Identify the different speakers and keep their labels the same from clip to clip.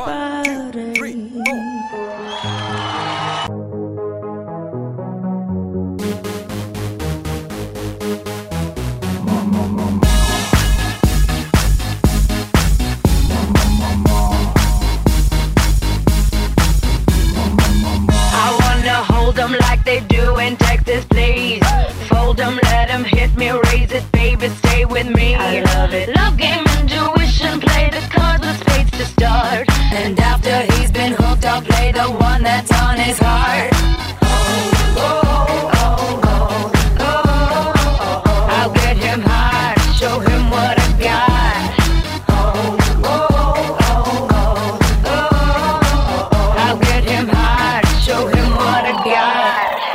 Speaker 1: Like they do in Texas, please. Fold them, let them hit me, raise it, baby, stay with me. I love it. Love game, intuition, play the cards with spades to start. And after he's been hooked, I'll play the one that's on his heart. Oh, oh, oh, oh, oh, oh, oh, oh. I'll get him hard, show him what I got. Oh, oh, oh, oh, oh, oh, oh. I'll get him hard, show him what I got.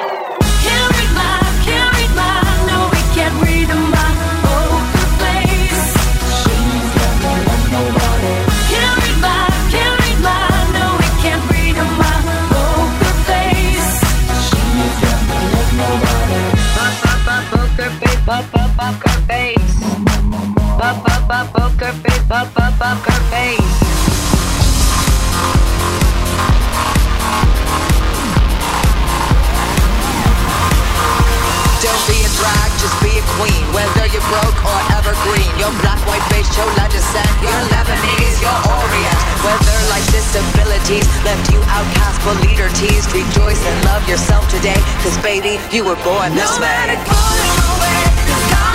Speaker 1: Poker face, poker face, poker face.
Speaker 2: Don't be a drag, just be a queen. Whether you're broke or evergreen, your black, white, beige, chola descent, you're Lebanese, you're Orient. Whether life's disabilities left you outcast but leader teased, rejoice and love yourself today, cause baby, you were born this way.
Speaker 1: No matter falling away,